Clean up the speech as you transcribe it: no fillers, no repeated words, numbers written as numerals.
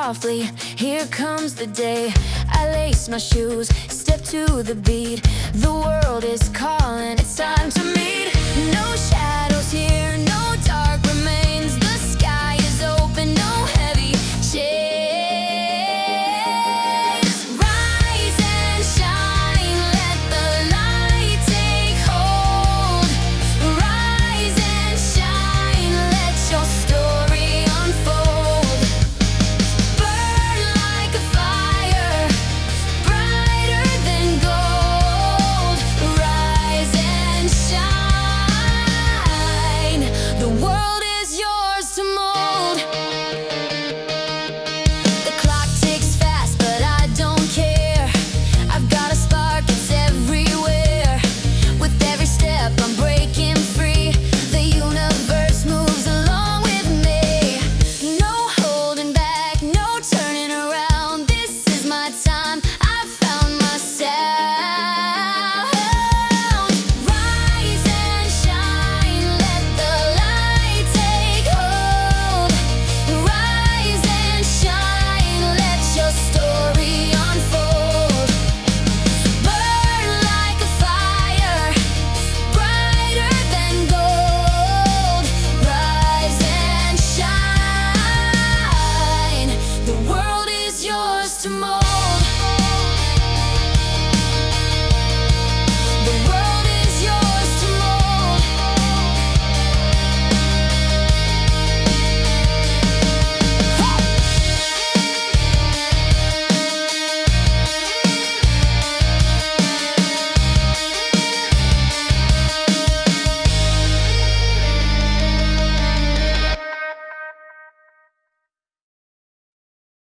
softly, here comes the day. I lace my shoes, step to the beat. The world is calling, it's time to meet. No shadows here, no dark remains. The sky is open, no heavy chains. Rise and shine, let the light take hold. Rise and shine, let your story unfold. Burn like a fire, brighter than gold. Rise and shine, the world